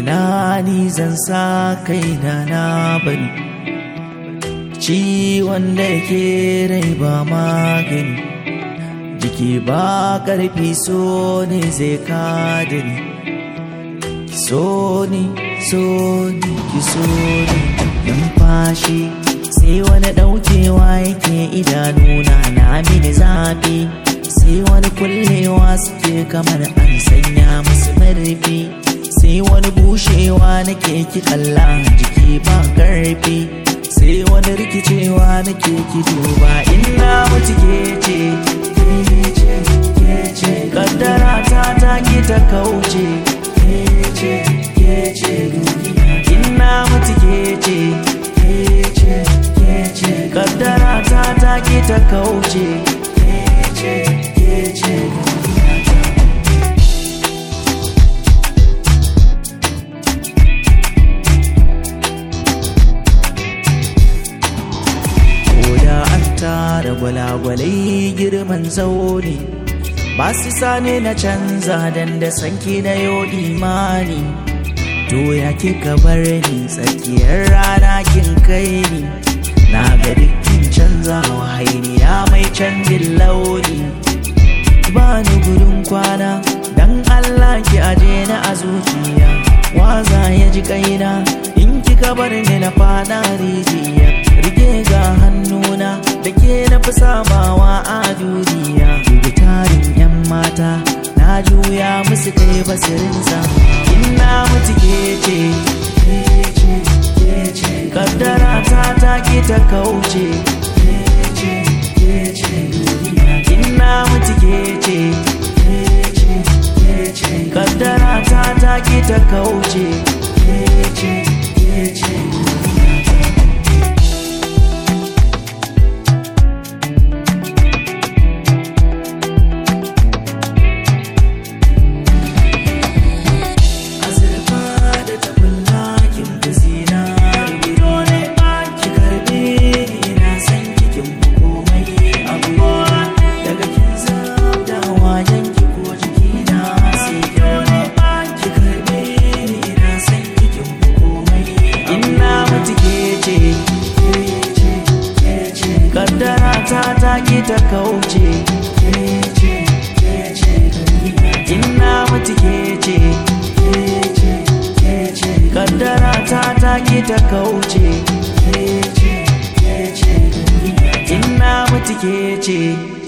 ina ni zan sa kaina na bani ciwon da ke rai ba magani jiki ba ƙarfi so ne zai kada ni so ni ki so ni numfashi sai wani ɗaukewa yake idanuna na mini zafi sai wani kullewa suke kamar an sanya musu marfi sai wani bushewa nake ki kalla jiki ba ƙarfi sai wani rikicewa nake ki duba ina mutu ke ce kaddara ta ki ta kauce ke ce ina mutu ke ce kaddara ta ki ta kauce ke ce da gwalagwalai girman zaune ba su sani na canza dan da sanki na yau imani to ya kika bar ni tsakiyar rana kin kai ni na ga dukkin canza hainiya mai canjin launi ba ni gudun kwana dan Allah ki aje na a zuciya waza ya ji kaina in kika bar ni na fada rijiya rike ga hannuna da ke na fi samawa a duniya dubi tarin yan mata na juya musu kai basirinsa ina mutu ke ce kaddara ta ki ta kauce ina mutu ke ce kaddara ta ki ta kauce kaddara ta ki ta kauce ina mutu ke ce kaddara ta ki ta kauce ina mutu ke ce